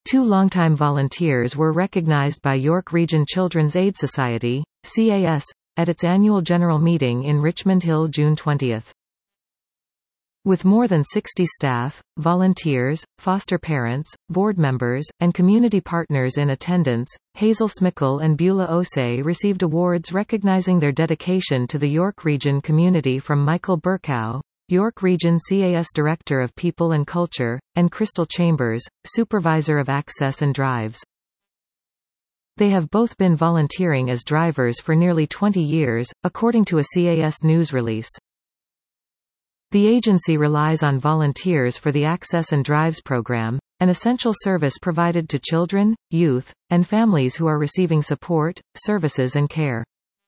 Two longtime volunteers were recognized by York Region Children's Aid Society, CAS, at its annual general meeting in Richmond Hill June 20. With more than 60 staff, volunteers, foster parents, board members, and community partners in attendance, Hazel Smickle and Beulah Osei received awards recognizing their dedication to the York Region community from Michael Burkow, York Region CAS Director of People and Culture, and Crystal Chambers, Supervisor of Access and Drives. They have both been volunteering as drivers for nearly 20 years, according to a CAS news release. The agency relies on volunteers for the Access and Drives program, an essential service provided to children, youth, and families who are receiving support, services and care.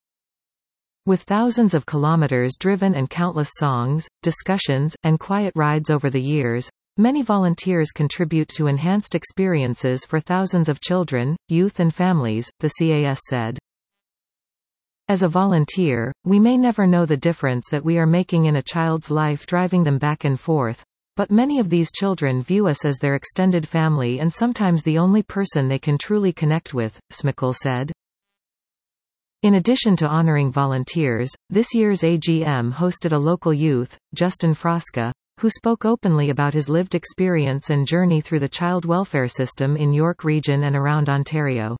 With thousands of kilometers driven and countless songs, discussions, and quiet rides over the years, many volunteers contribute to enhanced experiences for thousands of children, youth and families, the CAS said. As a volunteer, we may never know the difference that we are making in a child's life driving them back and forth, but many of these children view us as their extended family and sometimes the only person they can truly connect with, Smickle said. In addition to honoring volunteers, this year's AGM hosted a local youth, Justin Frasca, who spoke openly about his lived experience and journey through the child welfare system in York Region and around Ontario.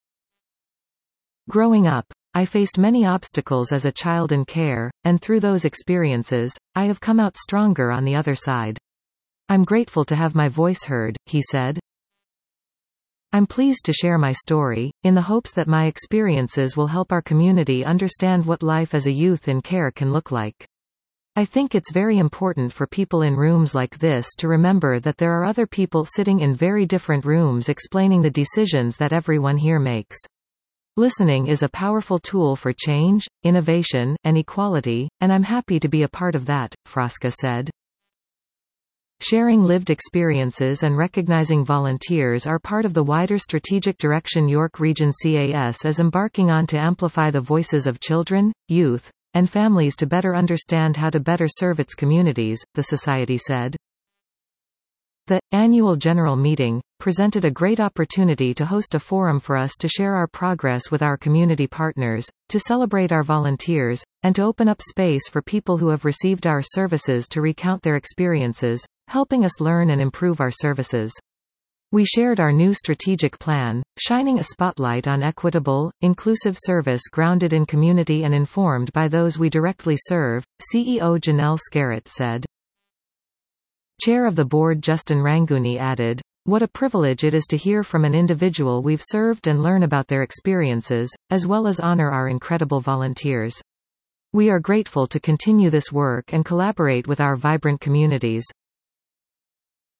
Growing up, I faced many obstacles as a child in care, and through those experiences, I have come out stronger on the other side. I'm grateful to have my voice heard, he said. I'm pleased to share my story, in the hopes that my experiences will help our community understand what life as a youth in care can look like. I think it's very important for people in rooms like this to remember that there are other people sitting in very different rooms explaining the decisions that everyone here makes. Listening is a powerful tool for change, innovation, and equality, and I'm happy to be a part of that, Frasca said. Sharing lived experiences and recognizing volunteers are part of the wider strategic direction York Region CAS is embarking on to amplify the voices of children, youth, and families to better understand how to better serve its communities, the Society said. The annual general meeting presented a great opportunity to host a forum for us to share our progress with our community partners, to celebrate our volunteers, and to open up space for people who have received our services to recount their experiences, helping us learn and improve our services. We shared our new strategic plan, shining a spotlight on equitable, inclusive service grounded in community and informed by those we directly serve, CEO Janelle Scarrett said. Chair of the board Justin Rangooni added, "What a privilege it is to hear from an individual we've served and learn about their experiences, as well as honor our incredible volunteers. We are grateful to continue this work and collaborate with our vibrant communities."